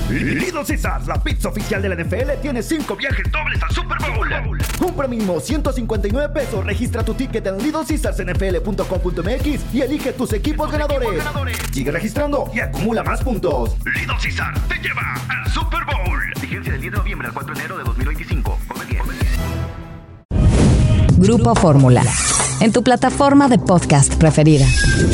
Little Caesars, la pizza oficial de la NFL, tiene 5 viajes dobles al Super Bowl. Compra mínimo $159. Registra tu ticket en littlecaesarsnfl.com.mx y elige tus equipos ganadores. Sigue registrando y acumula más puntos. Little Caesars te lleva al Super Bowl. Vigencia del 10 de noviembre al 4 de enero de 2025. Come bien. Grupo Fórmula, en tu plataforma de podcast preferida.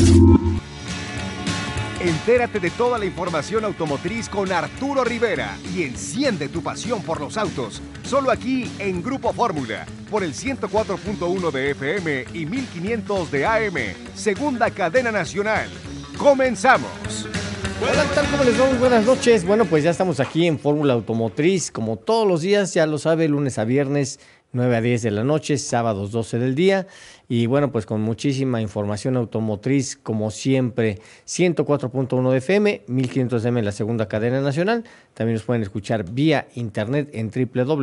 Entérate de toda la información automotriz con Arturo Rivera y enciende tu pasión por los autos. Solo aquí en Grupo Fórmula, por el 104.1 de FM y 1500 de AM, segunda cadena nacional. ¡Comenzamos! Hola, ¿qué tal? ¿Cómo les va? Muy buenas noches. Bueno, pues ya estamos aquí en Fórmula Automotriz, como todos los días, ya lo sabe, lunes a viernes, 9 a 10 de la noche, sábados 12 del día. Y bueno, pues con muchísima información automotriz, como siempre, 104.1 de FM, 1500 de AM en la segunda cadena nacional. También nos pueden escuchar vía internet en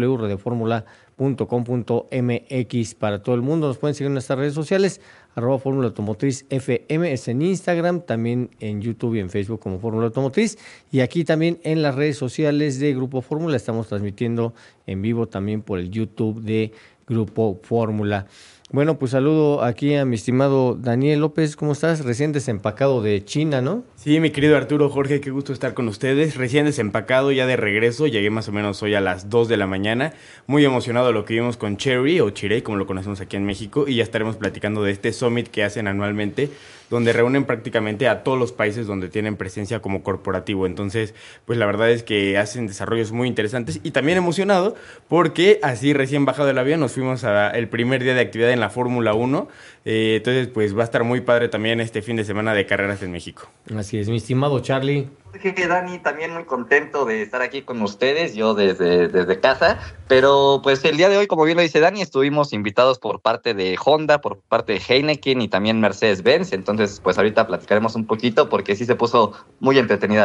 www.radioformula.com.mx para todo el mundo. Nos pueden seguir en nuestras redes sociales, @Fórmula Automotriz FM, es en Instagram, también en YouTube y en Facebook como Fórmula Automotriz. Y aquí también en las redes sociales de Grupo Fórmula estamos transmitiendo en vivo también por el YouTube de Grupo Fórmula. Bueno, pues saludo aquí a mi estimado Daniel López. ¿Cómo estás? Recién desempacado de China, ¿no? Sí, mi querido Arturo, Jorge, qué gusto estar con ustedes. Recién desempacado, ya de regreso. Llegué más o menos hoy a las 2 de la mañana. Muy emocionado de lo que vimos con Chery, o Chirey, como lo conocemos aquí en México. Y ya estaremos platicando de este summit que hacen anualmente, donde reúnen prácticamente a todos los países donde tienen presencia como corporativo. Entonces, pues la verdad es que hacen desarrollos muy interesantes. Y también emocionado porque así recién bajado del avión nos fuimos el primer día de actividad en la Fórmula 1. Entonces, pues va a estar muy padre también este fin de semana de carreras en México. Así es, mi estimado Charlie. Dani, también muy contento de estar aquí con ustedes, yo desde casa, pero pues el día de hoy, como bien lo dice Dani, estuvimos invitados por parte de Honda, por parte de Heineken y también Mercedes-Benz. Entonces pues ahorita platicaremos un poquito porque sí se puso muy entretenida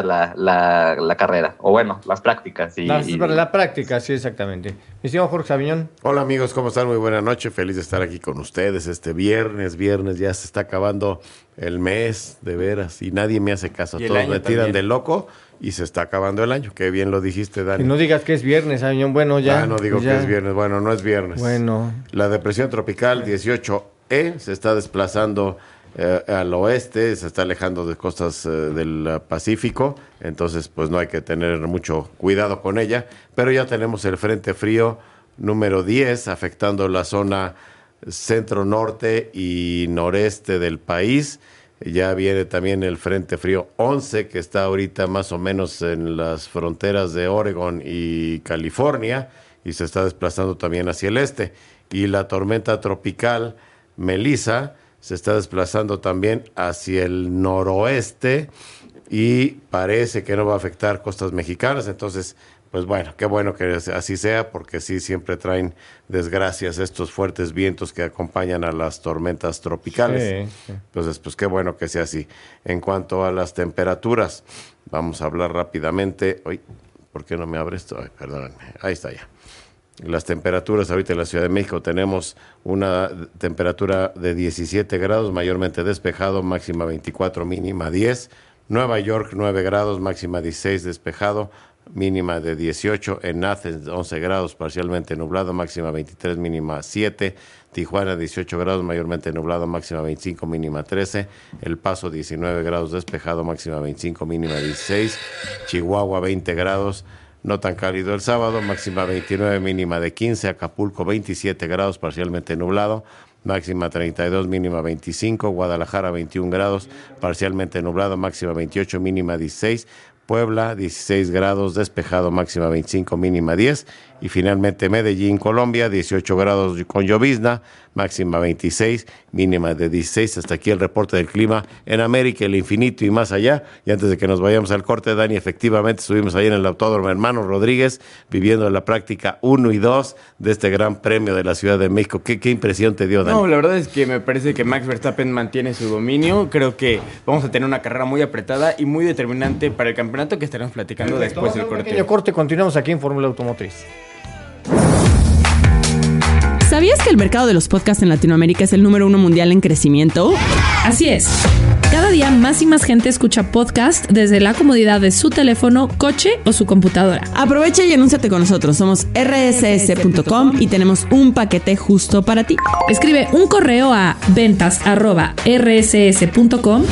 la carrera, o bueno, las prácticas. La práctica, sí, exactamente. Mi estimado Jorge Sabiñón. Hola amigos, ¿cómo están? Muy buena noche, feliz de estar aquí con ustedes este viernes, ya se está acabando el mes, de veras, y nadie me hace caso, todos me tiran de loco y se está acabando el año, qué bien lo dijiste, Dani. Y no digas que es viernes, Sabiñón, bueno, ya. No digo que es viernes, bueno, no es viernes. Bueno. La depresión tropical 18E se está desplazando al oeste, se está alejando de costas del Pacífico, entonces pues no hay que tener mucho cuidado con ella, pero ya tenemos el frente frío número 10 afectando la zona centro norte y noreste del país. Ya viene también el frente frío 11 que está ahorita más o menos en las fronteras de Oregon y California y se está desplazando también hacia el este, y la tormenta tropical Melissa se está desplazando también hacia el noroeste y parece que no va a afectar costas mexicanas. Entonces pues bueno, qué bueno que así sea, porque sí siempre traen desgracias estos fuertes vientos que acompañan a las tormentas tropicales. Sí. Entonces, pues qué bueno que sea así. En cuanto a las temperaturas, vamos a hablar rápidamente. Uy, ¿por qué no me abre esto? Ay, perdónenme. Ahí está ya. Las temperaturas ahorita en la Ciudad de México tenemos una temperatura de 17 grados, mayormente despejado, máxima 24, mínima 10. Nueva York, 9 grados, máxima 16, despejado, mínima de 18. En Athens, 11 grados, parcialmente nublado, máxima 23, mínima 7. Tijuana, 18 grados, mayormente nublado, máxima 25, mínima 13. El Paso, 19 grados, despejado, máxima 25, mínima 16. Chihuahua, 20 grados, no tan cálido el sábado, máxima 29, mínima de 15. Acapulco, 27 grados, parcialmente nublado, máxima 32, mínima 25. Guadalajara, 21 grados, parcialmente nublado, máxima 28, mínima 16. Puebla, 16 grados, despejado, máxima 25, mínima 10. Y finalmente Medellín, Colombia, 18 grados con llovizna, máxima 26, mínima de 16. Hasta aquí el reporte del clima en América, el infinito y más allá. Y antes de que nos vayamos al corte, Dani, efectivamente estuvimos ahí en el Autódromo Hermanos Rodríguez, viviendo la práctica 1 y 2 de este Gran Premio de la Ciudad de México. ¿Qué impresión te dio, Dani? No, la verdad es que me parece que Max Verstappen mantiene su dominio. Creo que vamos a tener una carrera muy apretada y muy determinante para el campeonato, que estaremos platicando después del corte. Pequeño corte, continuamos aquí en Fórmula Automotriz. ¿Sabías que el mercado de los podcasts en Latinoamérica es el número 1 mundial en crecimiento? Así es. Cada día más y más gente escucha podcast desde la comodidad de su teléfono, coche o su computadora. Aprovecha y anúnciate con nosotros. Somos rss.com y tenemos un paquete justo para ti. Escribe un correo a ventas@rss.com,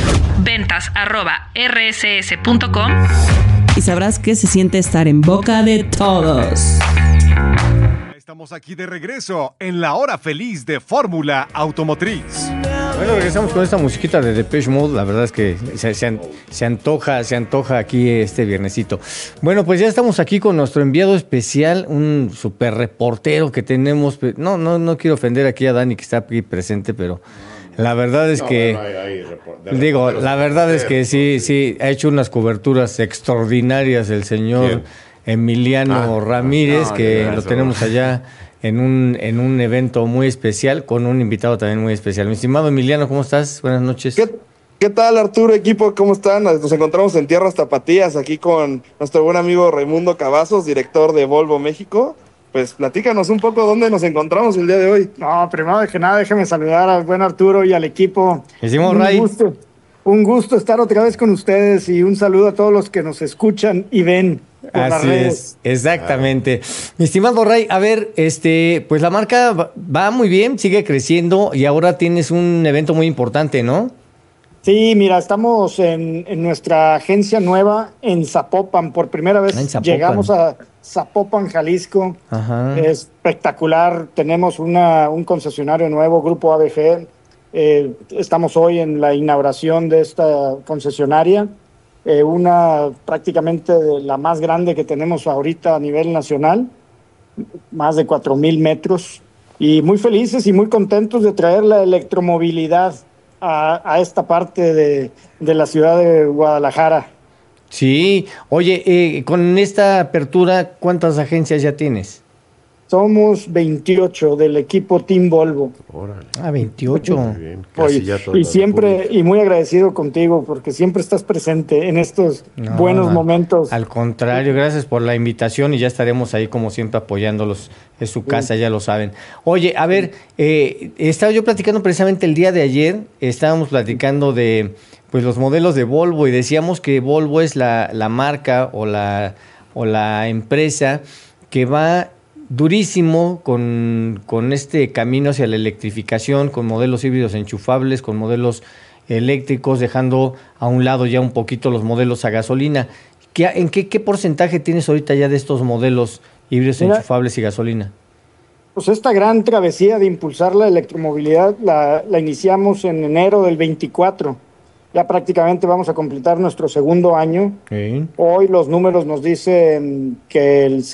ventas@rss.com, y sabrás que se siente estar en boca de todos. Estamos aquí de regreso en la hora feliz de Fórmula Automotriz. Bueno, regresamos con esta musiquita de Depeche Mode. La verdad es que se antoja aquí este viernesito. Bueno, pues ya estamos aquí con nuestro enviado especial, un super reportero que tenemos. No quiero ofender aquí a Dani que está aquí presente, pero la verdad es que la verdad es que sí ha hecho unas coberturas extraordinarias el señor ¿Quién? Emiliano Ramírez, que lo tenemos allá en un evento muy especial, con un invitado también muy especial. Mi estimado Emiliano, ¿cómo estás? Buenas noches. ¿Qué tal, Arturo, equipo? ¿Cómo están? Nos encontramos en Tierras Tapatías, aquí con nuestro buen amigo Raimundo Cavazos, director de Volvo México. Pues platícanos un poco dónde nos encontramos el día de hoy. No, primero de que nada, déjeme saludar al buen Arturo y al equipo. Decimos, Ray. Un gusto estar otra vez con ustedes y un saludo a todos los que nos escuchan y ven por las redes. Exactamente. Mi estimado Ray, a ver, pues la marca va muy bien, sigue creciendo y ahora tienes un evento muy importante, ¿no? Sí, mira, estamos en nuestra agencia nueva en Zapopan. Por primera vez llegamos a Zapopan, Jalisco. Ajá. Es espectacular. Tenemos un concesionario nuevo, Grupo ABG. Estamos hoy en la inauguración de esta concesionaria, prácticamente la más grande que tenemos ahorita a nivel nacional, más de 4,000 metros, y muy felices y muy contentos de traer la electromovilidad a esta parte de la ciudad de Guadalajara. Sí, oye, con esta apertura, ¿cuántas agencias ya tienes? Somos 28 del equipo Team Volvo. Órale. 28. Muy bien, casi ya toda Y la siempre, República. y muy agradecido contigo, porque siempre estás presente en estos buenos momentos. Al contrario, gracias por la invitación y ya estaremos ahí como siempre apoyándolos. Es su casa, ya lo saben. Oye, a ver, estaba yo platicando precisamente el día de ayer, estábamos platicando de pues los modelos de Volvo y decíamos que Volvo es la marca o la empresa que va durísimo con este camino hacia la electrificación, con modelos híbridos enchufables, con modelos eléctricos, dejando a un lado ya un poquito los modelos a gasolina. ¿En qué porcentaje tienes ahorita ya de estos modelos híbridos enchufables y gasolina? Pues esta gran travesía de impulsar la electromovilidad la iniciamos en enero del 24. Ya prácticamente vamos a completar nuestro segundo año. Sí. Hoy los números nos dicen que el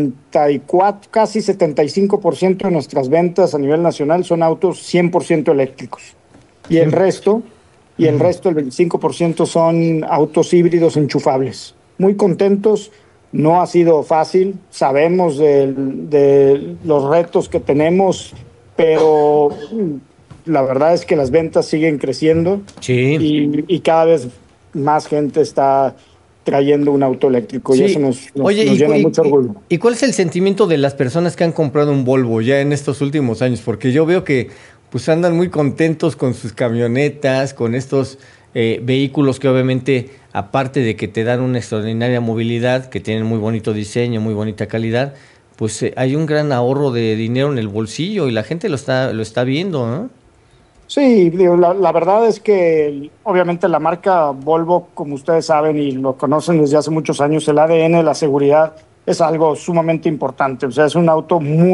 74, casi 75% de nuestras ventas a nivel nacional son autos 100% eléctricos. Y el resto, el 25% son autos híbridos enchufables. Muy contentos, no ha sido fácil, sabemos de los retos que tenemos, pero la verdad es que las ventas siguen creciendo. Sí. Y cada vez más gente está trayendo un auto eléctrico. Sí. Y eso nos Oye, llena mucho orgullo. ¿Y cuál es el sentimiento de las personas que han comprado un Volvo ya en estos últimos años? Porque yo veo que pues andan muy contentos con sus camionetas, con estos vehículos que obviamente, aparte de que te dan una extraordinaria movilidad, que tienen muy bonito diseño, muy bonita calidad, pues hay un gran ahorro de dinero en el bolsillo y la gente lo está viendo, ¿no? Sí, digo, la verdad es que obviamente la marca Volvo, como ustedes saben y lo conocen desde hace muchos años, el ADN de la seguridad es algo sumamente importante. O sea, es un auto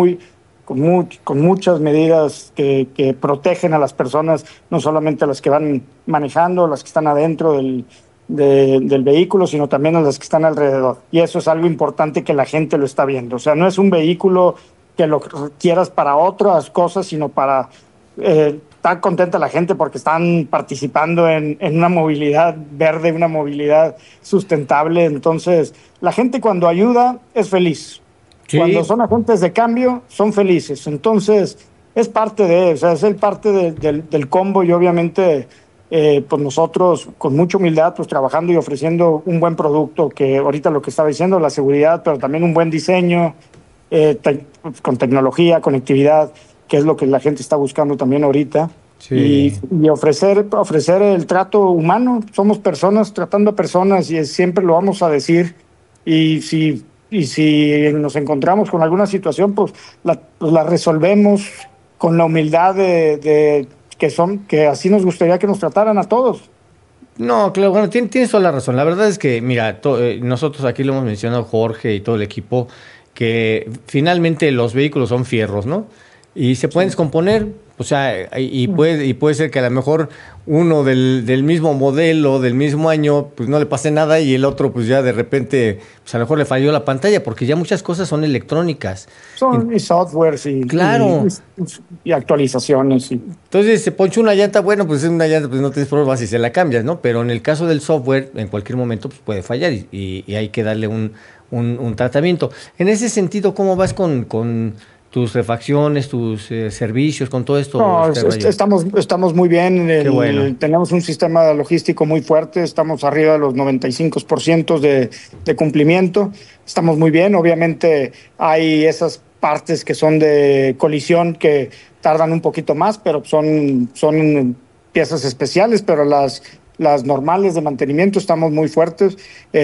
con muchas medidas que protegen a las personas, no solamente a las que van manejando, las que están adentro del vehículo, sino también a las que están alrededor. Y eso es algo importante que la gente lo está viendo. O sea, no es un vehículo que lo quieras para otras cosas, sino para... Está contenta la gente porque están participando en una movilidad verde, una movilidad sustentable. Entonces, la gente cuando ayuda es feliz. Sí. Cuando son agentes de cambio, son felices. Entonces, es parte es el parte del combo y obviamente, pues nosotros con mucha humildad, pues trabajando y ofreciendo un buen producto, que ahorita lo que estaba diciendo, la seguridad, pero también un buen diseño, con tecnología, conectividad, que es lo que la gente está buscando también ahorita. y ofrecer el trato humano. Somos personas tratando a personas y siempre lo vamos a decir. Y si nos encontramos con alguna situación, pues la resolvemos con la humildad de que así nos gustaría que nos trataran a todos. No, claro, bueno, tienes toda la razón. La verdad es que, mira, nosotros aquí lo hemos mencionado, Jorge y todo el equipo, que finalmente los vehículos son fierros, ¿no? Y se pueden descomponer, o sea, y puede ser que a lo mejor uno del mismo modelo, del mismo año, pues no le pase nada y el otro pues ya de repente, pues a lo mejor le falló la pantalla, porque ya muchas cosas son electrónicas. Son softwares claro. y actualizaciones. Entonces se ponchó una llanta, bueno, pues es una llanta, pues no tienes problemas si se la cambias, ¿no? Pero en el caso del software, en cualquier momento pues puede fallar y hay que darle un tratamiento. En ese sentido, ¿cómo vas con tus refacciones, tus servicios, con todo esto? No, estamos muy bien. Qué bueno. Tenemos un sistema logístico muy fuerte, estamos arriba de los 95% de cumplimiento. Estamos muy bien. Obviamente hay esas partes que son de colisión que tardan un poquito más, pero son piezas especiales, pero las normales de mantenimiento estamos muy fuertes.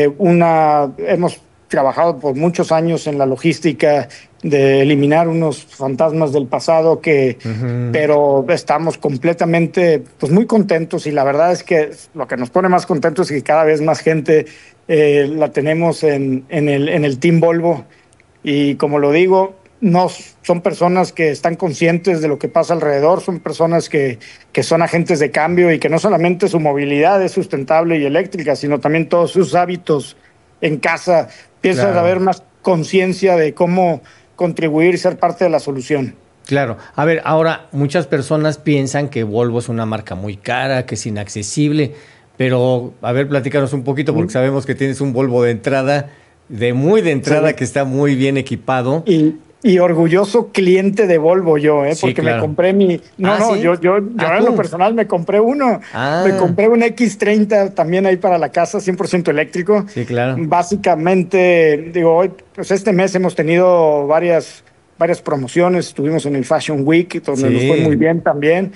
Hemos trabajado por muchos años en la logística de eliminar unos fantasmas del pasado pero estamos completamente muy contentos, y la verdad es que lo que nos pone más contentos es que cada vez más gente la tenemos en el Team Volvo, y como lo digo, no son personas que están conscientes de lo que pasa alrededor, son personas que son agentes de cambio y que no solamente su movilidad es sustentable y eléctrica, sino también todos sus hábitos en casa. Empieza a haber más conciencia de cómo contribuir y ser parte de la solución. Claro. A ver, ahora muchas personas piensan que Volvo es una marca muy cara, que es inaccesible, pero a ver, platícanos un poquito, porque sabemos que tienes un Volvo de entrada, sí, que está muy bien equipado. Y orgulloso cliente de Volvo yo, porque claro, me compré mi... ¿sí? Yo en lo personal me compré uno. Me compré un X30 también ahí para la casa, 100% eléctrico. Sí, claro. Básicamente, hoy, pues este mes hemos tenido varias promociones. Estuvimos en el Fashion Week, donde nos fue muy bien también.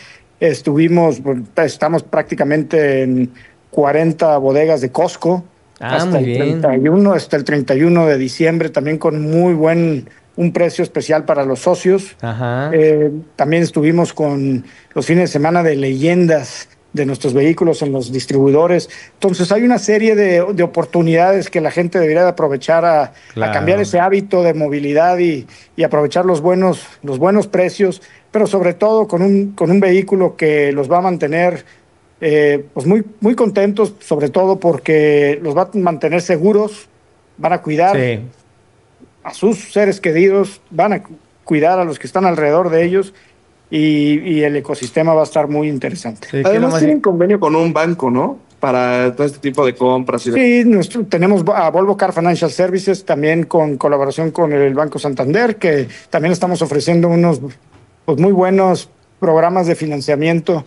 Estamos prácticamente en 40 bodegas de Costco. Hasta el 31 de diciembre, también con un precio especial para los socios. También estuvimos con los fines de semana de leyendas de nuestros vehículos en los distribuidores. Entonces hay una serie de oportunidades que la gente debería de aprovechar a cambiar ese hábito de movilidad y aprovechar los buenos precios, pero sobre todo con un vehículo que los va a mantener muy, muy contentos, sobre todo porque los va a mantener seguros, van a cuidar a sus seres queridos, van a cuidar a los que están alrededor de ellos, y el ecosistema va a estar muy interesante. Sí, además tienen convenio con un banco, ¿no? Para todo este tipo de compras. Sí, tenemos a Volvo Car Financial Services, también con colaboración con el Banco Santander, que también estamos ofreciendo unos muy buenos programas de financiamiento.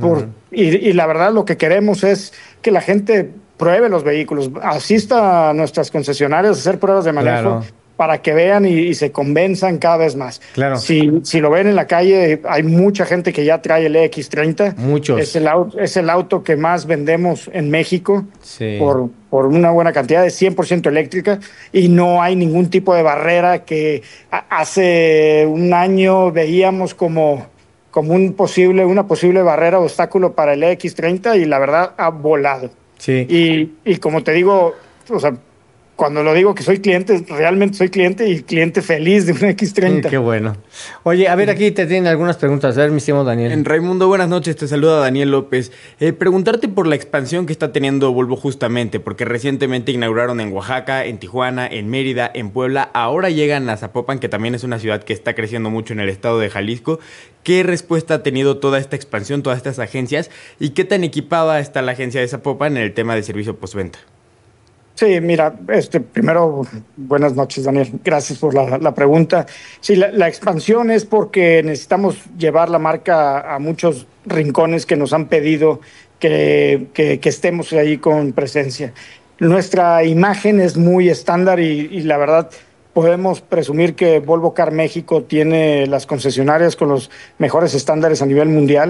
Y la verdad lo que queremos es que la gente pruebe los vehículos, asista a nuestras concesionarias a hacer pruebas de manejo, para que vean y se convenzan cada vez más. Claro. Si lo ven en la calle, hay mucha gente que ya trae el X30. Muchos. Es el auto que más vendemos en México, por una buena cantidad, de 100% eléctrica, y no hay ningún tipo de barrera que hace un año veíamos como una posible barrera o obstáculo para el X30, y la verdad ha volado. Sí. Y como te digo, o sea, cuando lo digo que soy cliente, realmente soy cliente, y cliente feliz de un X30. Qué bueno. Oye, a ver, aquí te tienen algunas preguntas. A ver, mi estimado Daniel. Raimundo, buenas noches. Te saluda Daniel López. Preguntarte por la expansión que está teniendo Volvo justamente, porque recientemente inauguraron en Oaxaca, en Tijuana, en Mérida, en Puebla. Ahora llegan a Zapopan, que también es una ciudad que está creciendo mucho en el estado de Jalisco. ¿Qué respuesta ha tenido toda esta expansión, todas estas agencias? ¿Y qué tan equipada está la agencia de Zapopan en el tema de servicio postventa? Sí, mira, primero, buenas noches, Daniel. Gracias por la pregunta. Sí, la expansión es porque necesitamos llevar la marca a muchos rincones que nos han pedido que estemos ahí con presencia. Nuestra imagen es muy estándar y la verdad podemos presumir que Volvo Car México tiene las concesionarias con los mejores estándares a nivel mundial.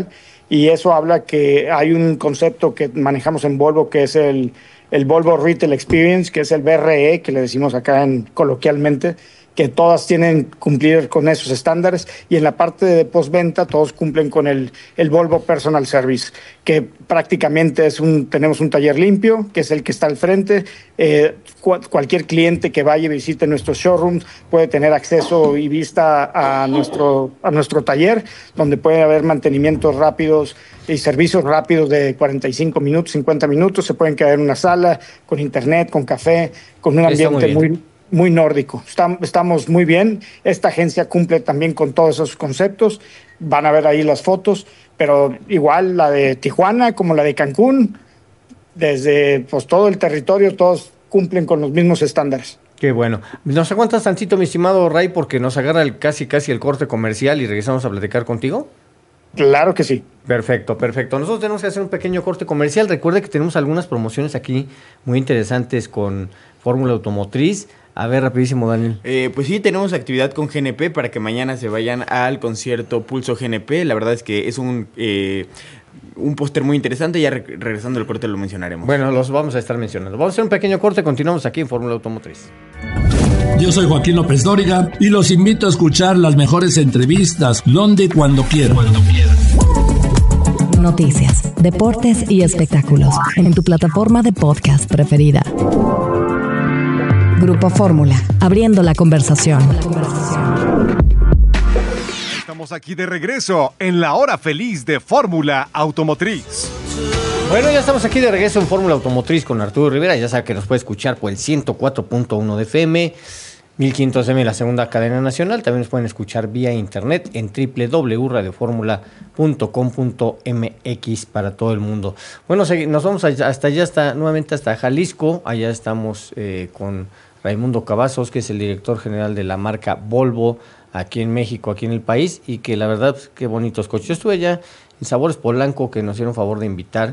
y eso habla que hay un concepto que manejamos en Volvo que es el Volvo Retail Experience, que es el BRE, que le decimos acá coloquialmente, que todas tienen que cumplir con esos estándares, y en la parte de postventa todos cumplen con el Volvo Personal Service, que prácticamente tenemos un taller limpio, que es el que está al frente. Cualquier cliente que vaya y visite nuestros showrooms puede tener acceso y vista a nuestro taller, donde puede haber mantenimientos rápidos y servicios rápidos de 45 minutos, 50 minutos. Se pueden quedar en una sala con internet, con café, con un ambiente muy nórdico. Estamos muy bien. Esta agencia cumple también con todos esos conceptos. Van a ver ahí las fotos, pero igual la de Tijuana como la de Cancún, desde pues todo el territorio, todos cumplen con los mismos estándares. Qué bueno. ¿Nos aguantas tantito, mi estimado Ray, porque nos agarra casi el corte comercial y regresamos a platicar contigo? Claro que sí. Perfecto. Nosotros tenemos que hacer un pequeño corte comercial. Recuerde que tenemos algunas promociones aquí muy interesantes con Fórmula Automotriz. A ver, rapidísimo, Daniel. Pues sí, tenemos actividad con GNP para que mañana se vayan al concierto Pulso GNP. La verdad es que es un póster muy interesante. Ya regresando al corte lo mencionaremos. Bueno, los vamos a estar mencionando. Vamos a hacer un pequeño corte. Continuamos aquí en Fórmula Automotriz. Yo soy Joaquín López Dóriga y los invito a escuchar las mejores entrevistas donde y cuando quieran. Noticias, deportes y espectáculos en tu plataforma de podcast preferida. Grupo Fórmula, abriendo la conversación. Estamos aquí de regreso en la hora feliz de Fórmula Automotriz. Bueno, ya estamos aquí de regreso en Fórmula Automotriz con Arturo Rivera. Ya sabe que nos puede escuchar por el 104.1 de FM, 1500 M, la segunda cadena nacional. También nos pueden escuchar vía internet en www.radioformula.com.mx para todo el mundo. Bueno, nos vamos hasta allá, nuevamente hasta Jalisco. Allá estamos con Raimundo Cavazos, que es el director general de la marca Volvo aquí en México, aquí en el país, y que la verdad, pues, qué bonitos coches. Yo estuve allá en Sabores Polanco, que nos hicieron favor de invitar.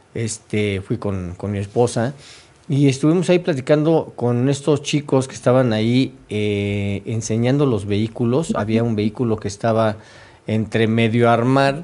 Fui con mi esposa y estuvimos ahí platicando con estos chicos que estaban ahí enseñando los vehículos. Había un vehículo que estaba entre medio a armar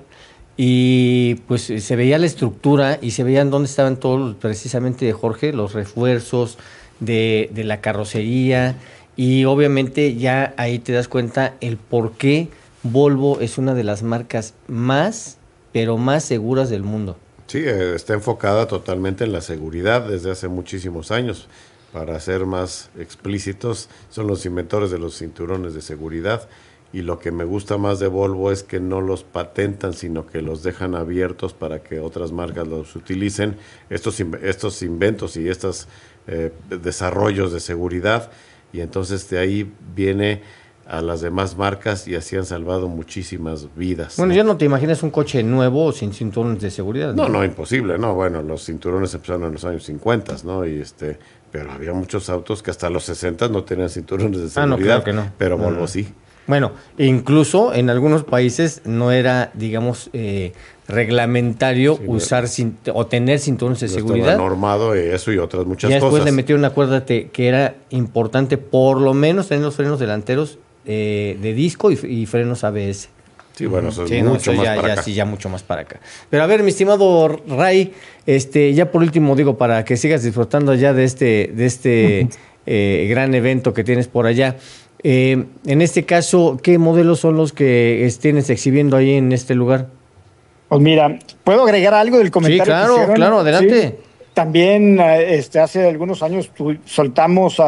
y pues se veía la estructura y se veían dónde estaban todos, precisamente, Jorge, los refuerzos de la carrocería, y obviamente ya ahí te das cuenta el por qué Volvo es una de las marcas más seguras del mundo. Sí, está enfocada totalmente en la seguridad desde hace muchísimos años. Para ser más explícitos, son los inventores de los cinturones de seguridad, y lo que me gusta más de Volvo es que no los patentan, sino que los dejan abiertos para que otras marcas los utilicen, estos inventos y estos desarrollos de seguridad, y entonces de ahí viene a las demás marcas y así han salvado muchísimas vidas. Bueno, ya no te imaginas un coche nuevo sin cinturones de seguridad. No, imposible, no. Bueno, los cinturones empezaron en los años 50, ¿no? Pero había muchos autos que hasta los 60 no tenían cinturones de seguridad. No, claro que no. Pero Volvo sí. Bueno, incluso en algunos países no era, digamos, reglamentario usar o tener cinturones de seguridad. Estaba normado eso y otras muchas cosas. Ya después le metieron, acuérdate, que era importante por lo menos tener los frenos delanteros de disco y frenos ABS. Sí, bueno, eso es mucho más para acá. Sí, ya mucho más para acá. Pero a ver, mi estimado Ray, ya por último, digo, para que sigas disfrutando ya de este gran evento que tienes por allá. En este caso, ¿qué modelos son los que tienes exhibiendo ahí en este lugar? Pues mira, ¿puedo agregar algo del comentario? Sí, claro, adelante. Sí. También hace algunos años soltamos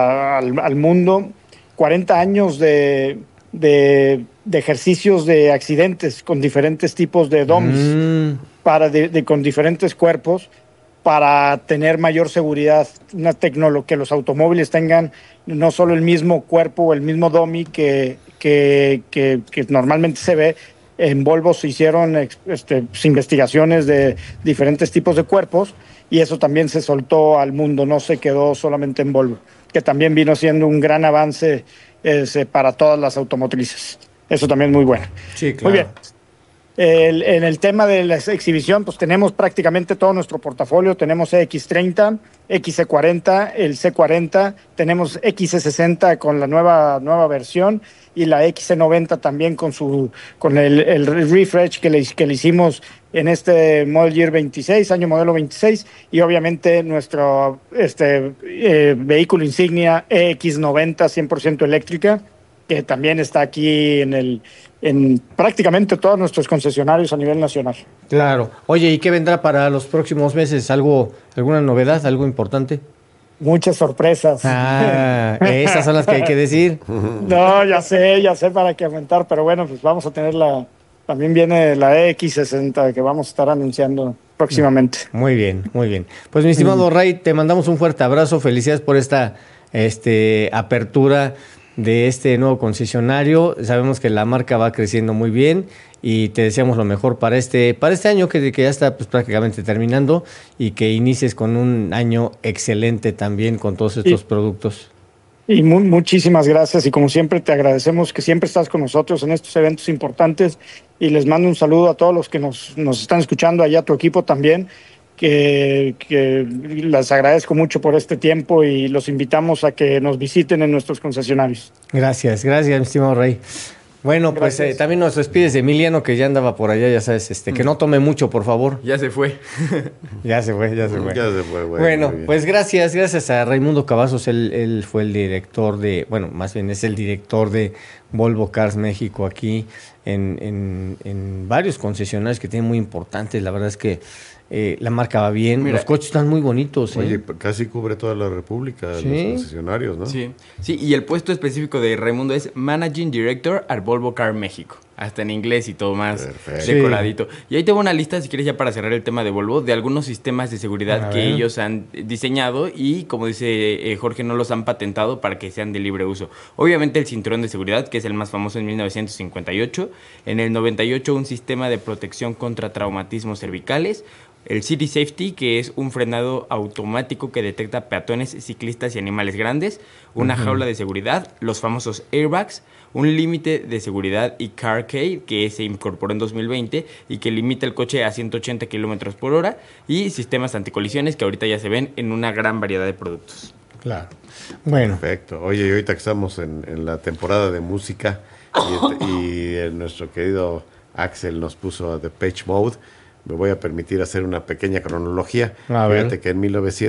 al mundo 40 años de ejercicios de accidentes con diferentes tipos de DOMs, con diferentes cuerpos, para tener mayor seguridad, que los automóviles tengan no solo el mismo cuerpo o el mismo DOMI que normalmente se ve. En Volvo se hicieron investigaciones de diferentes tipos de cuerpos, y eso también se soltó al mundo, no se quedó solamente en Volvo, que también vino siendo un gran avance para todas las automotrices. Eso también es muy bueno. Sí, claro. Muy bien. En el tema de la exhibición, pues tenemos prácticamente todo nuestro portafolio. Tenemos X30, XC40, el C40, tenemos XC60 con la nueva versión y la XC90 también con el refresh que le hicimos en este Model Year 26, año modelo 26, y obviamente nuestro vehículo insignia EX90 100% eléctrica, que también está aquí en prácticamente todos nuestros concesionarios a nivel nacional. Claro. Oye, ¿y qué vendrá para los próximos meses? ¿Alguna novedad, algo importante? Muchas sorpresas. Esas son las que hay que decir. No, ya sé para qué aumentar, pero bueno, pues vamos a tener también viene la X60 que vamos a estar anunciando próximamente. Muy bien. Pues mi estimado Ray, te mandamos un fuerte abrazo, felicidades por esta apertura de este nuevo concesionario. Sabemos que la marca va creciendo muy bien y te deseamos lo mejor para este año que ya está pues prácticamente terminando, y que inicies con un año excelente también con todos estos productos. Y muchísimas gracias, y como siempre te agradecemos que siempre estás con nosotros en estos eventos importantes, y les mando un saludo a todos los que nos están escuchando, allá a tu equipo también, que les agradezco mucho por este tiempo y los invitamos a que nos visiten en nuestros concesionarios. Gracias, mi estimado Rey. Bueno, gracias. Pues también nos despides de Emiliano, que ya andaba por allá, ya sabes, que no tome mucho, por favor. Ya se fue. Ya se fue. Bueno, pues gracias a Raimundo Cavazos, él fue el director más bien es el director de Volvo Cars México aquí en varios concesionarios que tienen muy importantes. La verdad es que la marca va bien. Mira, los coches están muy bonitos. Oye, casi cubre toda la República, los concesionarios, ¿no? Sí, y el puesto específico de Raimundo es Managing Director at Volvo Car México. Hasta en inglés y todo más decoradito. Y ahí tengo una lista, si quieres, ya para cerrar el tema de Volvo, de algunos sistemas de seguridad que ellos han diseñado y, como dice Jorge, no los han patentado para que sean de libre uso. Obviamente el cinturón de seguridad, que es el más famoso en 1958. En el 98 un sistema de protección contra traumatismos cervicales. El City Safety, que es un frenado automático que detecta peatones, ciclistas y animales grandes. Una jaula de seguridad, los famosos airbags, un límite de seguridad y Carcade, que se incorporó en 2020 y que limita el coche a 180 kilómetros por hora, y sistemas anticolisiones que ahorita ya se ven en una gran variedad de productos. Claro. Bueno. Perfecto. Oye, y ahorita que estamos en la temporada de música y nuestro querido Axel nos puso a Depeche Mode, me voy a permitir hacer una pequeña cronología. Fíjate que en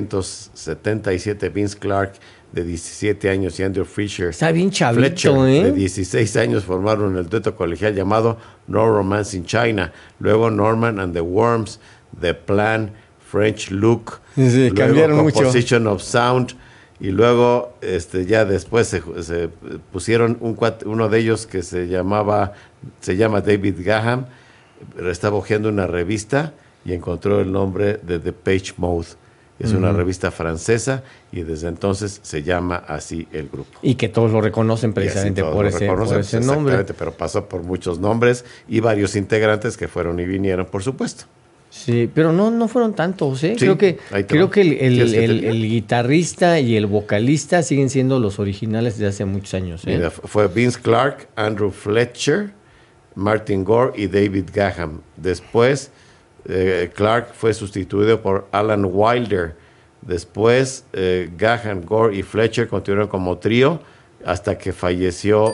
1977 Vince Clarke, de 17 años, y Andrew Fisher, está bien chavito, Fletcher, de 16 años, formaron el dueto colegial llamado No Romance in China. Luego Norman and the Worms, The Plan, French Look, luego cambiaron Composition mucho. of Sound, y luego ya después se pusieron uno de ellos que se llama David Gaham. Estaba hojeando una revista y encontró el nombre de Depeche Mode. Es una revista francesa y desde entonces se llama así el grupo. Y que todos lo reconocen precisamente por ese nombre. Exactamente, pero pasó por muchos nombres y varios integrantes que fueron y vinieron, por supuesto. Sí, pero no fueron tantos, ¿eh? Sí, creo que el guitarrista y el vocalista siguen siendo los originales de hace muchos años, ¿eh? Mira, fue Vince Clarke, Andrew Fletcher, Martin Gore y David Gaham. Después, Clarke fue sustituido por Alan Wilder. Después, Gaham, Gore y Fletcher continuaron como trío hasta que falleció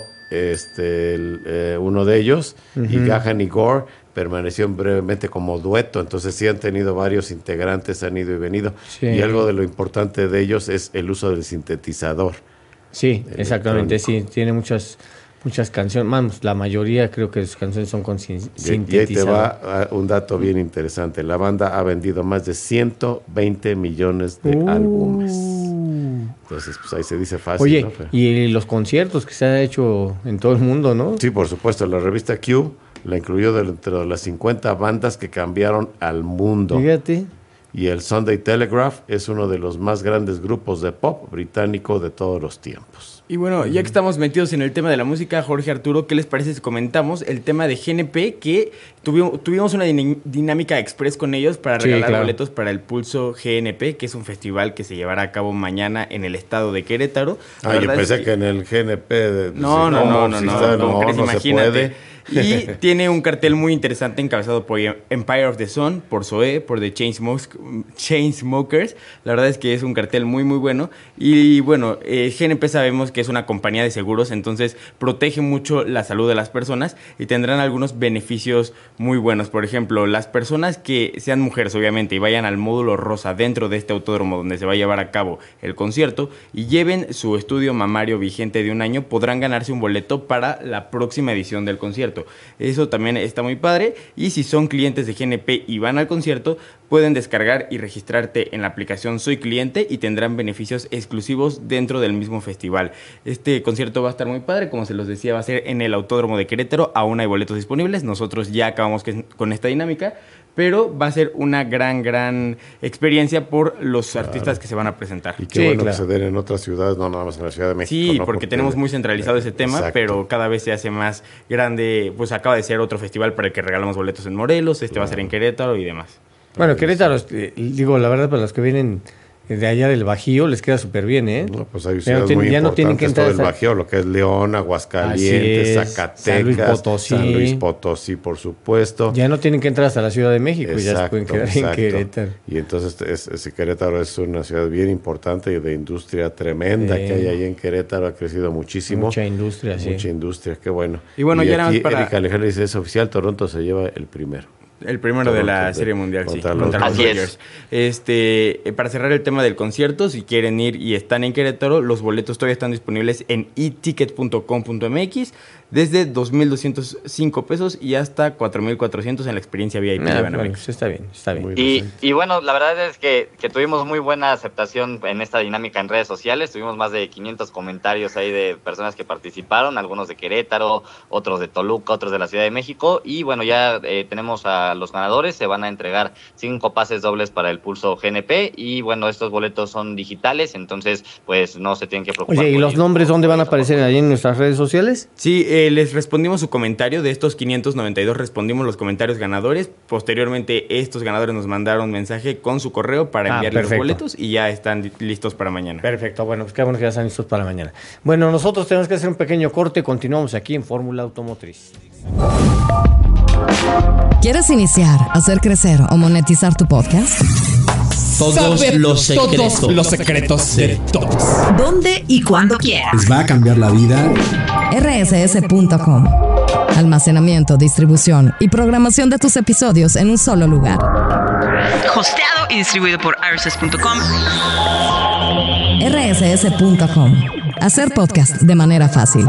uno de ellos. Y Gaham y Gore permanecieron brevemente como dueto. Entonces sí han tenido varios integrantes, han ido y venido. Sí. Y algo de lo importante de ellos es el uso del sintetizador. Sí, exactamente. Sí, tiene muchas canciones, vamos, la mayoría creo que sus canciones son con sintetizador. Y ahí te va un dato bien interesante. La banda ha vendido más de 120 millones de álbumes. Entonces, pues ahí se dice fácil. Oye, ¿no? y los conciertos que se han hecho en todo el mundo, ¿no? Sí, por supuesto. La revista Q la incluyó dentro de las 50 bandas que cambiaron al mundo. Fíjate. Y el Sunday Telegraph es uno de los más grandes grupos de pop británico de todos los tiempos. Y bueno, ya que estamos metidos en el tema de la música, Jorge, Arturo, ¿qué les parece si comentamos el tema de GNP? Que tuvimos una dinámica express con ellos para regalar boletos para el Pulso GNP, que es un festival que se llevará a cabo mañana en el estado de Querétaro. Yo pensé que en el GNP... No, imagínate. Y tiene un cartel muy interesante encabezado por Empire of the Sun, por Zoé, por The Chainsmokers. La verdad es que es un cartel muy muy bueno. Y bueno, GNP sabemos que es una compañía de seguros, entonces protege mucho la salud de las personas y tendrán algunos beneficios muy buenos. Por ejemplo, las personas que sean mujeres obviamente y vayan al módulo rosa dentro de este autódromo donde se va a llevar a cabo el concierto y lleven su estudio mamario vigente de 1 año, podrán ganarse un boleto para la próxima edición del concierto. Eso también está muy padre. Y si son clientes de GNP y van al concierto, pueden descargar y registrarte en la aplicación Soy Cliente y tendrán beneficios exclusivos dentro del mismo festival. Este concierto va a estar muy padre, como se los decía, va a ser en el Autódromo de Querétaro. Aún hay boletos disponibles, nosotros ya acabamos con esta dinámica, pero va a ser una gran experiencia por los artistas que se van a presentar. Y qué bueno que se den en otras ciudades, no nada más en la Ciudad de México. Sí, ¿no? porque tenemos muy centralizado ese tema, exacto, pero cada vez se hace más grande. Pues acaba de ser otro festival para el que regalamos boletos en Morelos, va a ser en Querétaro y demás. Bueno, Querétaro, digo, la verdad, para los que vienen de allá del Bajío les queda súper bien, ¿eh? No, pues hay ciudades muy importantes, no tienen que entrar todo el Bajío, lo que es León, Aguascalientes, Zacatecas, San Luis Potosí, por supuesto. Ya no tienen que entrar hasta la Ciudad de México, exacto, ya se pueden quedar en Querétaro. Y entonces Querétaro es una ciudad bien importante y de industria tremenda que hay ahí en Querétaro, ha crecido muchísimo. Mucha industria, Mucha industria, qué bueno. Y bueno, ya aquí para... Erika Alejandra dice, es oficial, Toronto se lleva el primero. El primero de la Serie Mundial, contra los Dodgers. Para cerrar el tema del concierto, si quieren ir y están en Querétaro, los boletos todavía están disponibles en eticket.com.mx desde 2,205 pesos y hasta 4,400 en la experiencia VIP. Pues está bien. Y bueno, la verdad es que tuvimos muy buena aceptación en esta dinámica en redes sociales. Tuvimos más de 500 comentarios ahí de personas que participaron, algunos de Querétaro, otros de Toluca, otros de la Ciudad de México. Y bueno, ya tenemos a los ganadores. Se van a entregar 5 pases dobles para el Pulso GNP. Y bueno, estos boletos son digitales, entonces pues no se tienen que preocupar. Oye, ¿y los nombres dónde van a aparecer? ¿Ahí en nuestras redes sociales? Sí, les respondimos su comentario. De estos 592 respondimos los comentarios ganadores. Posteriormente estos ganadores nos mandaron mensaje con su correo para enviarles los boletos y ya están listos para mañana. Perfecto, bueno, pues qué bueno que ya están listos para mañana. Bueno, nosotros tenemos que hacer un pequeño corte. Continuamos aquí en Fórmula Automotriz. ¿Quieres iniciar, hacer crecer o monetizar tu podcast? Todos los secretos de todos. ¿Dónde y cuándo quieras? ¿Les va a cambiar la vida? rss.com. Almacenamiento, distribución y programación de tus episodios en un solo lugar. Hosteado y distribuido por rss.com. rss.com. Hacer podcast de manera fácil.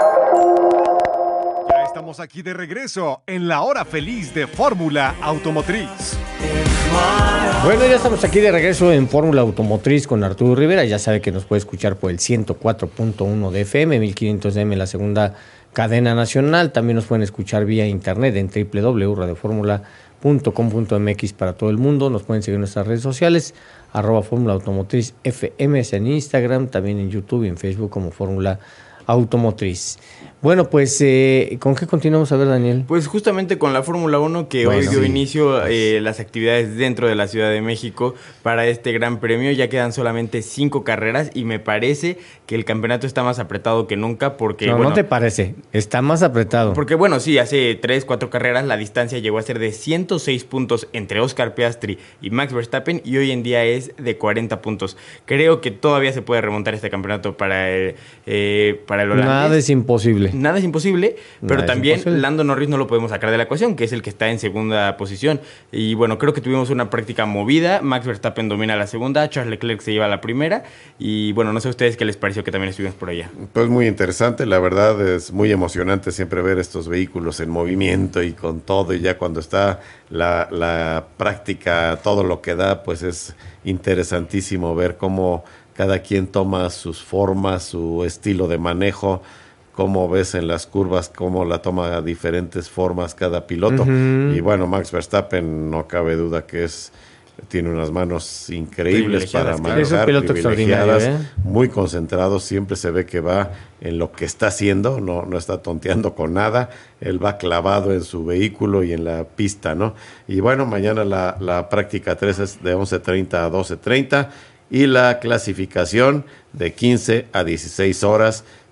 Estamos aquí de regreso en la hora feliz de Fórmula Automotriz. Bueno, ya estamos aquí de regreso en Fórmula Automotriz con Arturo Rivera. Ya sabe que nos puede escuchar por el 104.1 de FM, 1500 de AM, la segunda cadena nacional. También nos pueden escuchar vía internet en www.radioformula.com.mx para todo el mundo. Nos pueden seguir en nuestras redes sociales, @Fórmula Automotriz FM, en Instagram, también en YouTube y en Facebook como Fórmula Automotriz. Bueno, pues, ¿con qué continuamos a ver, Daniel? Pues justamente con la Fórmula 1 que hoy dio inicio las actividades dentro de la Ciudad de México para este gran premio. Ya quedan solamente 5 carreras y me parece que el campeonato está más apretado que nunca porque... No te parece, está más apretado. Porque bueno, sí, hace 3-4 carreras la distancia llegó a ser de 106 puntos entre Oscar Piastri y Max Verstappen y hoy en día es de 40 puntos. Creo que todavía se puede remontar este campeonato para el holandés. Nada es imposible. Nada es imposible, pero también Lando Norris no lo podemos sacar de la ecuación, que es el que está en segunda posición. Y bueno, creo que tuvimos una práctica movida. Max Verstappen domina la segunda, Charles Leclerc se lleva la primera. Y bueno, no sé a ustedes qué les pareció que también estuvimos por allá. Pues muy interesante, la verdad es muy emocionante siempre ver estos vehículos en movimiento y con todo. Y ya cuando está la práctica, todo lo que da, pues es interesantísimo ver cómo cada quien toma sus formas, su estilo de manejo. Cómo ves en las curvas, cómo la toma a diferentes formas cada piloto. Y bueno, Max Verstappen, no cabe duda que tiene unas manos increíbles para manejar, es un piloto extraordinario, muy concentrado, siempre se ve que va en lo que está haciendo, no está tonteando con nada, él va clavado en su vehículo y en la pista, ¿no? Y bueno, mañana la práctica 3 es de 11:30 a 12:30 y la clasificación de 15 a 16 horas,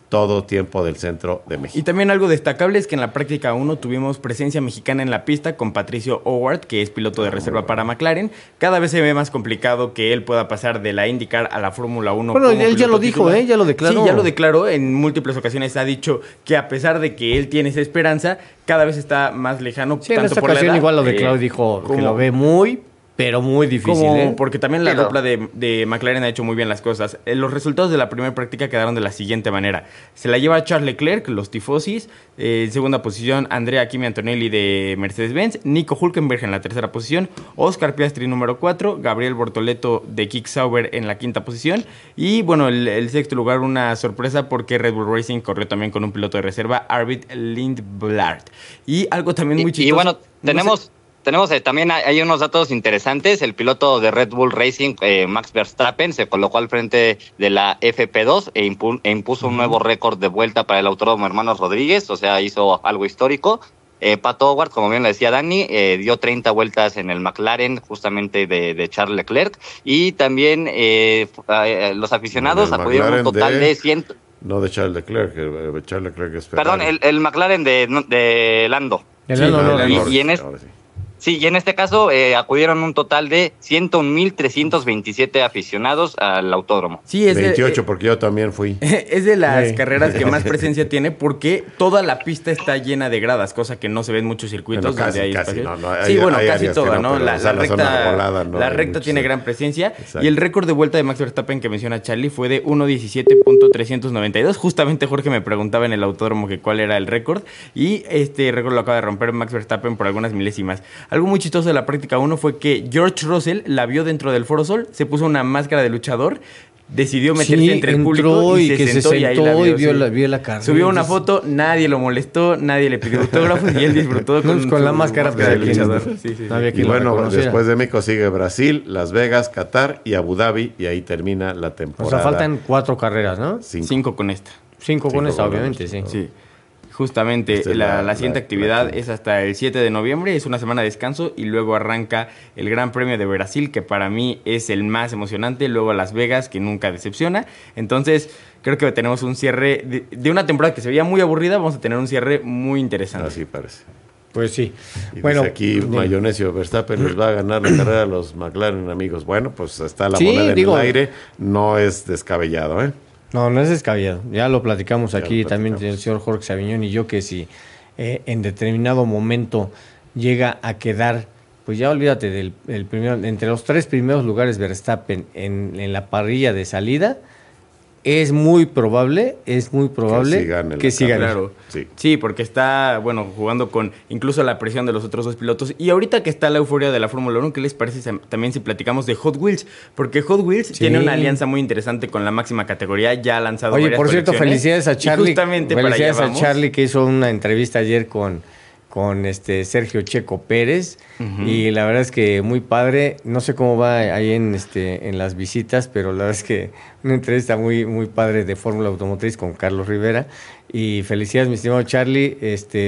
todo tiempo del centro de México. Y también algo destacable es que en la práctica 1 tuvimos presencia mexicana en la pista con Patricio Howard, que es piloto de reserva para McLaren. Cada vez se ve más complicado que él pueda pasar de la IndyCar a la Fórmula 1. Bueno, él ya lo dijo, ya lo declaró. Sí, ya lo declaró. En múltiples ocasiones ha dicho que a pesar de que él tiene esa esperanza, cada vez está más lejano. Sí, tanto en esta por ocasión la edad, igual lo declaró y dijo que lo ve muy... pero muy difícil, porque también la dupla de McLaren ha hecho muy bien las cosas. Los resultados de la primera práctica quedaron de la siguiente manera. Se la lleva Charles Leclerc, los tifosis. En segunda posición, Andrea Kimi Antonelli de Mercedes-Benz. Nico Hülkenberg en la tercera posición. Oscar Piastri número 4. Gabriel Bortoleto de Kick Sauber en la quinta posición. Y bueno, el sexto lugar, una sorpresa porque Red Bull Racing corrió también con un piloto de reserva, Arvid Lindblad. Y algo también muy chistoso. Y bueno, tenemos también hay unos datos interesantes. El piloto de Red Bull Racing, Max Verstappen, se colocó al frente de la FP2 e impuso un nuevo récord de vuelta para el Autódromo Hermanos Rodríguez, o sea, hizo algo histórico. Pat Howard, como bien le decía Dani, dio 30 vueltas en el McLaren, justamente de Charles Leclerc. Y también los aficionados acudieron un total de 100... No de Charles Leclerc, Charles Leclerc es Ferrari. Perdón, el McLaren de Lando. Sí, y en este caso acudieron un total de 101,327 aficionados al autódromo. Sí, es 28 porque yo también fui. Es de las carreras que más presencia tiene porque toda la pista está llena de gradas, cosa que no se ve en muchos circuitos. Bueno, donde hay casi, casi toda, ¿no? La recta tiene gran presencia. Exacto. Y el récord de vuelta de Max Verstappen que menciona Charlie fue de 1:17.392. Justamente Jorge me preguntaba en el autódromo que cuál era el récord. Y este récord lo acaba de romper Max Verstappen por algunas milésimas. Algo muy chistoso de la práctica 1 fue que George Russell la vio dentro del Foro Sol, se puso una máscara de luchador, decidió meterse entre el público y se sentó y ahí la vio, vio la carrera. Subió una foto, nadie lo molestó, nadie le pidió autógrafos y él disfrutó con la máscara de luchador. Y bueno, después de México sigue Brasil, Las Vegas, Qatar y Abu Dhabi, y ahí termina la temporada. O sea, faltan 4 carreras, ¿no? 5 con esta. 5 con esta, obviamente, sí. Justamente, la siguiente actividad es hasta el 7 de noviembre, es una semana de descanso y luego arranca el Gran Premio de Brasil, que para mí es el más emocionante, luego Las Vegas, que nunca decepciona. Entonces, creo que tenemos un cierre de una temporada que se veía muy aburrida, vamos a tener un cierre muy interesante. Así parece. Pues sí. Y bueno, aquí Mayonesio, Verstappen les va a ganar la carrera a los McLaren, amigos. Bueno, pues está la moneda en el aire, no es descabellado, ¿eh? No es descabellado. Ya lo platicamos aquí también el señor Jorge Saviñón y yo, que si en determinado momento llega a quedar, pues ya olvídate del primero, entre los 3 primeros lugares Verstappen en la parrilla de salida, es muy probable que sí gane. Claro. Sí, porque está, jugando con incluso la presión de los otros 2 pilotos. Y ahorita que está la euforia de la Fórmula 1, ¿qué les parece también si platicamos de Hot Wheels? Porque Hot Wheels tiene una alianza muy interesante con la máxima categoría, ya ha lanzado varias por cierto, felicidades a Charlie. Felicidades a Charlie, que hizo una entrevista ayer con Sergio Checo Pérez, y la verdad es que muy padre. No sé cómo va ahí en las visitas, pero la verdad es que una entrevista muy, muy padre de Fórmula Automotriz con Carlos Rivera. Y felicidades, mi estimado Charlie.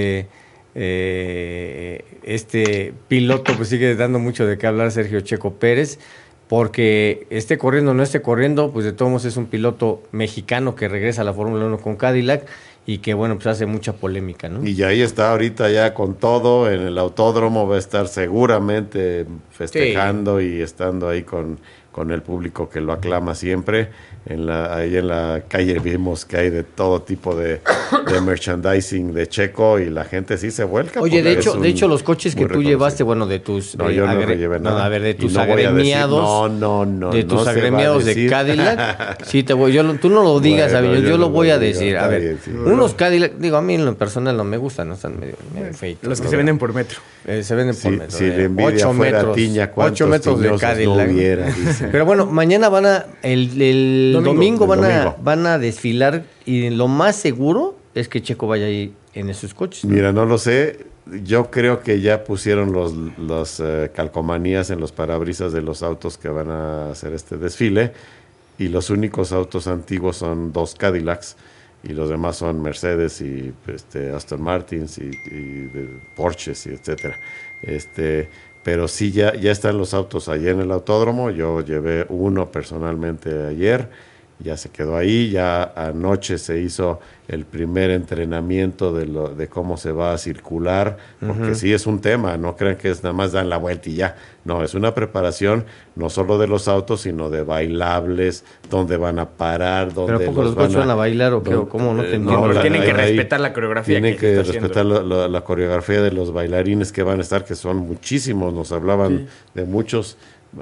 Piloto pues sigue dando mucho de qué hablar, Sergio Checo Pérez, porque esté corriendo o no esté corriendo, pues de todos modos es un piloto mexicano que regresa a la Fórmula 1 con Cadillac y que pues hace mucha polémica, ¿no? Y ahí está ahorita ya con todo en el autódromo, va a estar seguramente festejando y estando ahí con el público que lo aclama siempre. Ahí en la calle vimos que hay de todo tipo de merchandising de Checo y la gente sí se vuelca. Oye, de hecho los coches que tú llevaste, de tus yo no me llevé nada. A ver, de tus agremiados, de tus agremiados de Cadillac, sí te voy, tú no lo digas, yo lo voy a decir. A ver, unos Cadillac, a mí en lo personal no me gustan, no están medio feitos. Los que se venden por metro. Se venden por metro. Si la envidia fuera tiña, 8 metros de Cadillac. No hubiera, pero bueno, mañana el domingo van a desfilar, y lo más seguro es que Checo vaya ahí en esos coches, ¿no? Mira, no lo sé. Yo creo que ya pusieron los calcomanías en los parabrisas de los autos que van a hacer este desfile, y los únicos autos antiguos son 2 Cadillacs y los demás son Mercedes y Aston Martins y Porsches y etcétera. Pero sí ya están los autos allí en el autódromo. Yo llevé uno personalmente ayer ya se quedó ahí. Ya anoche se hizo el primer entrenamiento de cómo se va a circular, porque sí es un tema, no crean que es nada más dan la vuelta y ya. No, es una preparación no solo de los autos, sino de bailables, dónde van a parar, dónde ¿Pero poco los coches van a bailar o qué? ¿Cómo no te entiendo? No, tienen que respetar la coreografía. Tienen que respetar la coreografía de los bailarines que van a estar, que son muchísimos. Nos hablaban de muchos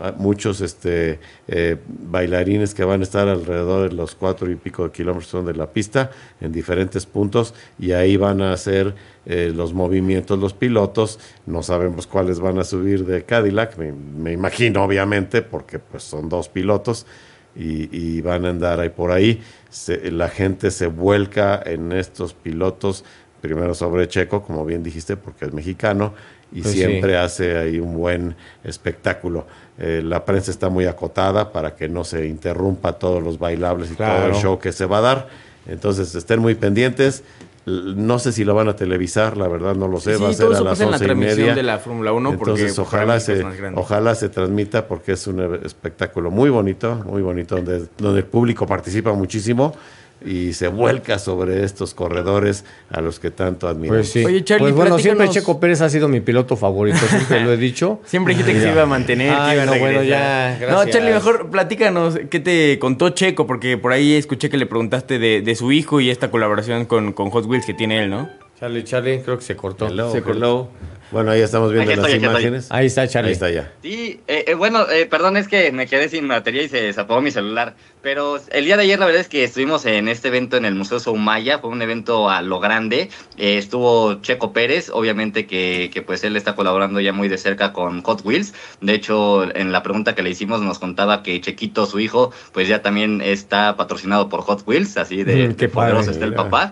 bailarines que van a estar alrededor de los 4 y pico de kilómetros de la pista en diferentes puntos, y ahí van a hacer los movimientos los pilotos. No sabemos cuáles van a subir de Cadillac, me imagino obviamente, porque pues son 2 pilotos y van a andar ahí por ahí. La gente se vuelca en estos pilotos, primero sobre Checo, como bien dijiste, porque es mexicano, y pues siempre hace ahí un buen espectáculo. La prensa está muy acotada para que no se interrumpa todos los bailables y todo el show que se va a dar. Entonces estén muy pendientes. No sé si lo van a televisar, la verdad no lo sé. Va a ser a las 11:30 de la Fórmula 1. Entonces ojalá se transmita, porque es un espectáculo muy bonito, donde el público participa muchísimo y se vuelca sobre estos corredores a los que tanto admiran. Pues sí. Oye, Charlie, pues bueno, siempre Checo Pérez ha sido mi piloto favorito, siempre lo he dicho. Siempre dijiste que se iba a mantener, que iba a regresar. Bueno, ya, gracias. No, Charlie, mejor platícanos qué te contó Checo, porque por ahí escuché que le preguntaste de su hijo y esta colaboración con Hot Wheels que tiene él, ¿no? Charlie, creo que se cortó. Hello. Bueno, ahí estamos viendo las imágenes. Ahí está, Charlie. Ahí está ya. Sí, perdón, es que me quedé sin batería y se desapagó mi celular. Pero el día de ayer, la verdad es que estuvimos en este evento en el Museo Soumaya. Fue un evento a lo grande. Estuvo Checo Pérez, obviamente que pues él está colaborando ya muy de cerca con Hot Wheels. De hecho, en la pregunta que le hicimos nos contaba que Chequito, su hijo, pues ya también está patrocinado por Hot Wheels, así de poderoso está el papá.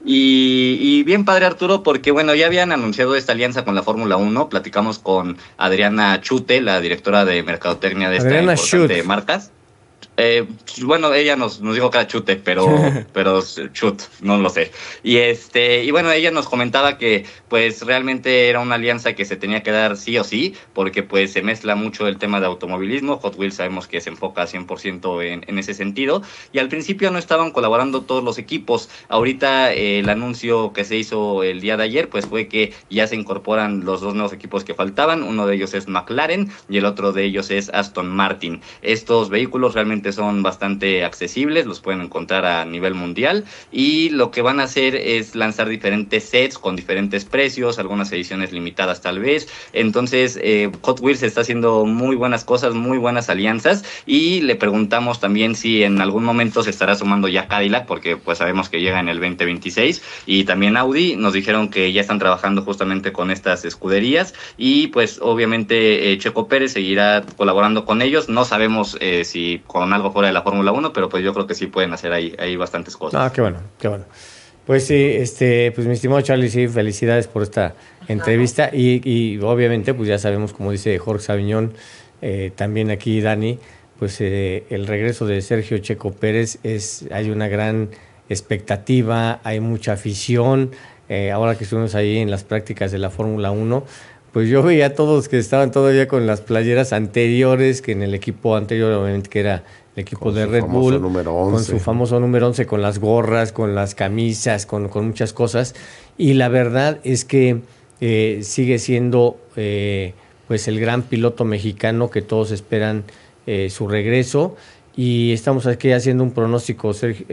Y bien padre, Arturo, porque bueno, ya habían anunciado esta alianza con la Fórmula 1. Platicamos con Adriana Chute, la directora de mercadotecnia de esta importante marcas. Bueno, ella nos dijo que era Chute, pero Chut, no lo sé. Y bueno, ella nos comentaba que pues realmente era una alianza que se tenía que dar sí o sí, porque pues se mezcla mucho el tema de automovilismo. Hot Wheels sabemos que se enfoca 100% en ese sentido, y al principio no estaban colaborando todos los equipos. Ahorita el anuncio que se hizo el día de ayer pues fue que ya se incorporan los 2 nuevos equipos que faltaban. Uno de ellos es McLaren y el otro de ellos es Aston Martin. Estos vehículos realmente son bastante accesibles, los pueden encontrar a nivel mundial, y lo que van a hacer es lanzar diferentes sets con diferentes precios, algunas ediciones limitadas tal vez. Entonces Hot Wheels está haciendo muy buenas cosas, muy buenas alianzas, y le preguntamos también si en algún momento se estará sumando ya Cadillac, porque pues sabemos que llega en el 2026, y también Audi. Nos dijeron que ya están trabajando justamente con estas escuderías, y pues obviamente Checo Pérez seguirá colaborando con ellos. No sabemos si con algo fuera de la Fórmula 1, pero pues yo creo que sí pueden hacer ahí bastantes cosas. Ah, qué bueno. Pues sí, pues mi estimado Charlie, sí, felicidades por esta entrevista, y obviamente pues ya sabemos, como dice Jorge Saviñón, también aquí Dani, pues el regreso de Sergio Checo Pérez hay una gran expectativa, hay mucha afición. Ahora que estuvimos ahí en las prácticas de la Fórmula 1, pues yo veía a todos que estaban todavía con las playeras anteriores, que en el equipo anterior obviamente que era el equipo de Red Bull, con su famoso número 11, con las gorras, con las camisas, con muchas cosas. Y la verdad es que sigue siendo pues el gran piloto mexicano que todos esperan su regreso. Y estamos aquí haciendo un pronóstico,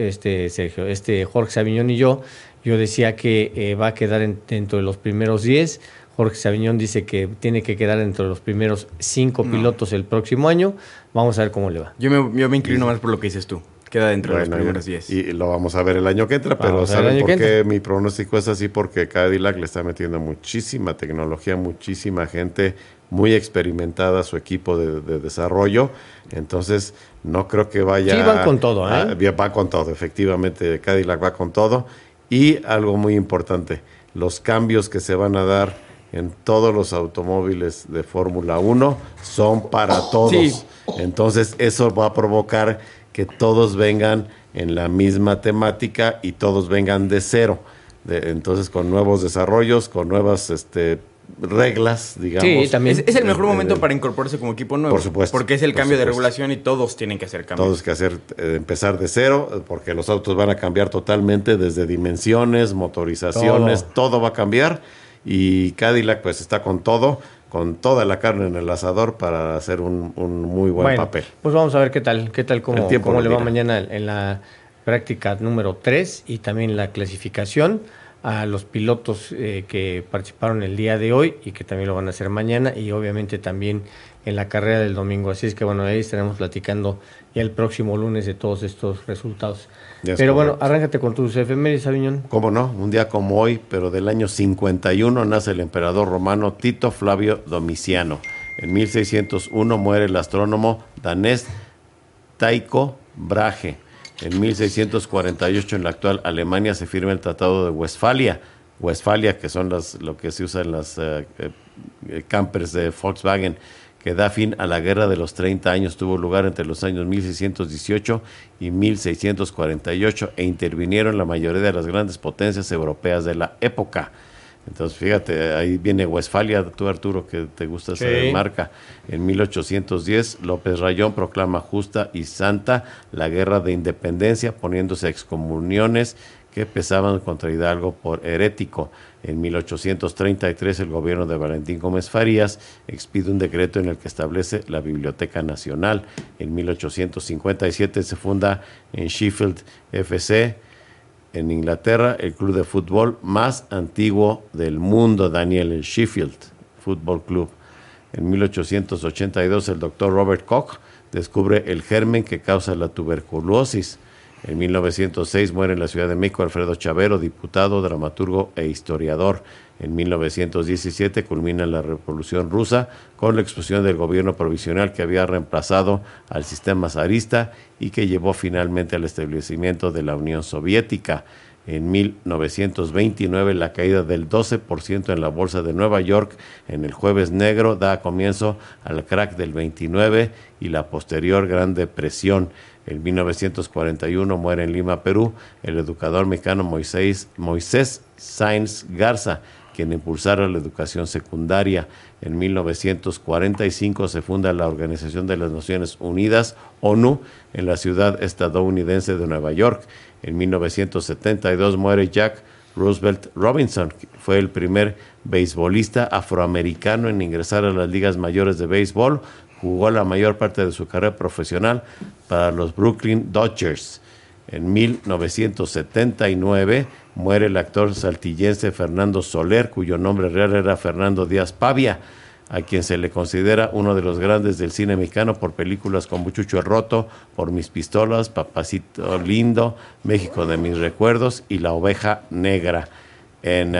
Jorge Saviñón y yo. Yo decía que va a quedar dentro de los primeros 10. Jorge Saviñón dice que tiene que quedar entre los primeros 5 pilotos el próximo año. Vamos a ver cómo le va. Yo me inclino más por lo que dices tú. Queda dentro de los primeros 10. Y lo vamos a ver el año que entra, pero ¿saben por qué mi pronóstico es así? Porque Cadillac le está metiendo muchísima tecnología, muchísima gente muy experimentada a su equipo de desarrollo. Entonces, no creo que vaya... Sí, van con todo, Va con todo, efectivamente. Cadillac va con todo. Y algo muy importante, los cambios que se van a dar en todos los automóviles de Fórmula 1 son para todos. Sí. Entonces, eso va a provocar que todos vengan en la misma temática y todos vengan de cero. Entonces, con nuevos desarrollos, con nuevas reglas, digamos. Sí, también. Es el mejor momento para incorporarse como equipo nuevo. Por supuesto. Porque es el cambio de regulación y todos tienen que hacer cambios. Todos que hacer, empezar de cero, porque los autos van a cambiar totalmente, desde dimensiones, motorizaciones, todo va a cambiar. Y Cadillac pues está con todo, con toda la carne en el asador para hacer un muy buen papel. Pues vamos a ver qué tal cómo le va dirá. mañana en la práctica número 3 y también la clasificación a los pilotos que participaron el día de hoy y que también lo van a hacer mañana, y obviamente también en la carrera del domingo. Así es que bueno, ahí estaremos platicando ya el próximo lunes de todos estos resultados. Pero bueno, arráncate con tus efemérides, Aviñón. ¿Cómo no? Un día como hoy, pero del año 51, nace el emperador romano Tito Flavio Domiciano. En 1601 muere el astrónomo danés Tycho Brahe. En 1648, en la actual Alemania, se firma el Tratado de Westfalia, que son lo que se usa en las campers de Volkswagen, que da fin a la Guerra de los 30 años. Tuvo lugar entre los años 1618 y 1648 e intervinieron la mayoría de las grandes potencias europeas de la época. Entonces, fíjate, ahí viene Westfalia, tú, Arturo, que te gusta esa marca. En 1810, López Rayón proclama justa y santa la Guerra de Independencia, poniéndose excomuniones que pesaban contra Hidalgo por herético. En 1833, el gobierno de Valentín Gómez Farías expide un decreto en el que establece la Biblioteca Nacional. En 1857 se funda en Sheffield FC, en Inglaterra, el club de fútbol más antiguo del mundo, Daniel, el Sheffield Football Club. En 1882, el doctor Robert Koch descubre el germen que causa la tuberculosis. En 1906 muere en la Ciudad de México Alfredo Chavero, diputado, dramaturgo e historiador. En 1917 culmina la Revolución Rusa con la expulsión del gobierno provisional que había reemplazado al sistema zarista y que llevó finalmente al establecimiento de la Unión Soviética. En 1929 la caída del 12% en la bolsa de Nueva York en el Jueves Negro da comienzo al crack del 29 y la posterior Gran Depresión. En 1941 muere en Lima, Perú, el educador mexicano Moisés Sáenz Garza, quien impulsara la educación secundaria. En 1945 se funda la Organización de las Naciones Unidas, ONU, en la ciudad estadounidense de Nueva York. En 1972 muere Jack Roosevelt Robinson, que fue el primer beisbolista afroamericano en ingresar a las ligas mayores de béisbol. Jugó la mayor parte de su carrera profesional para los Brooklyn Dodgers. En 1979 muere el actor saltillense Fernando Soler, cuyo nombre real era Fernando Díaz Pavia, a quien se le considera uno de los grandes del cine mexicano por películas como Chucho el Roto, Por mis pistolas, Papacito Lindo, México de mis recuerdos y La oveja negra. En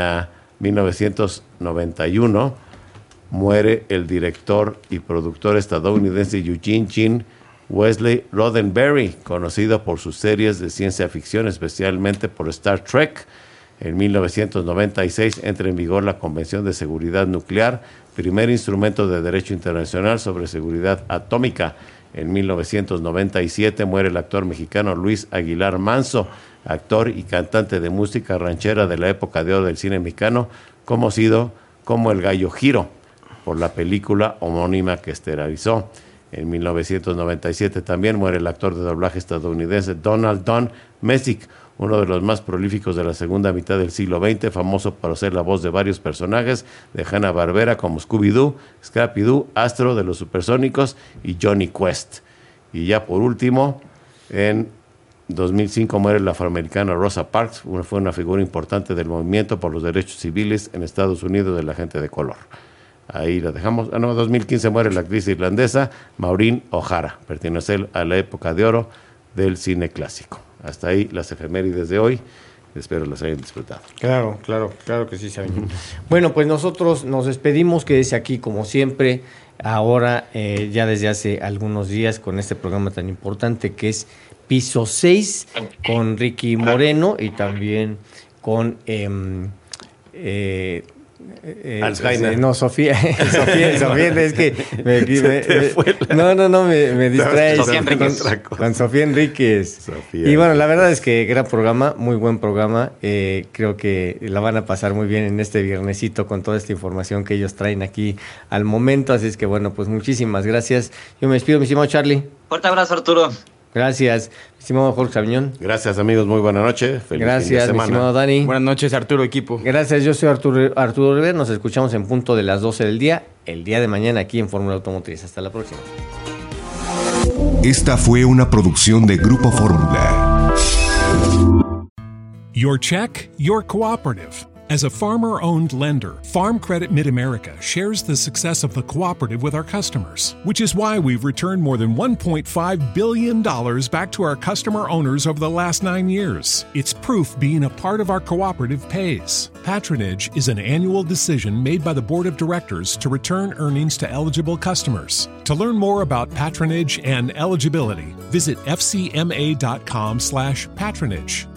1991 muere el director y productor estadounidense Eugene Gene Wesley Roddenberry, conocido por sus series de ciencia ficción, especialmente por Star Trek. En 1996 entra en vigor la Convención de Seguridad Nuclear, primer instrumento de derecho internacional sobre seguridad atómica. En 1997 muere el actor mexicano Luis Aguilar Manso, actor y cantante de música ranchera de la época de oro del cine mexicano, conocido como el Gallo Giro, por la película homónima que estelarizó. En 1997 también muere el actor de doblaje estadounidense Donald Don Messick, uno de los más prolíficos de la segunda mitad del siglo XX, famoso por ser la voz de varios personajes de Hanna-Barbera como Scooby-Doo, Scrappy-Doo, Astro de los Supersónicos y Johnny Quest. Y ya por último, en 2005 muere la afroamericana Rosa Parks, fue una figura importante del movimiento por los derechos civiles en Estados Unidos de la gente de color. Ahí la dejamos. En 2015 muere la actriz irlandesa Maureen O'Hara, pertenece a la época de oro del cine clásico. Hasta ahí las efemérides de hoy. Espero las hayan disfrutado. Claro que sí, Sabiñón. Bueno, pues nosotros nos despedimos, quédese aquí como siempre, ahora ya desde hace algunos días con este programa tan importante que es Piso 6, con Ricky Moreno y también con Alzheimer. No, Sofía, es que me distrae con Sofía Enríquez. Y bueno, la verdad es que gran programa, muy buen programa. Creo que la van a pasar muy bien en este viernesito con toda esta información que ellos traen aquí al momento. Así es que bueno, pues muchísimas gracias. Yo me despido, mi estimado Charlie. Fuerte abrazo, Arturo. Gracias, estimado Jorge Sabiñón. Gracias, amigos, muy buena noche. Feliz Gracias, fin de semana. mi estimado Dani. Buenas noches, Arturo, equipo. Gracias, yo soy Arturo Rivera. Nos escuchamos en punto de las 12 del día, el día de mañana aquí en Fórmula Automotriz. Hasta la próxima. Esta fue una producción de Grupo Fórmula. Your check, your cooperative. As a farmer-owned lender, Farm Credit Mid-America shares the success of the cooperative with our customers, which is why we've returned more than $1.5 billion back to our customer owners over the last 9 years. It's proof being a part of our cooperative pays. Patronage is an annual decision made by the Board of Directors to return earnings to eligible customers. To learn more about patronage and eligibility, visit fcma.com/patronage.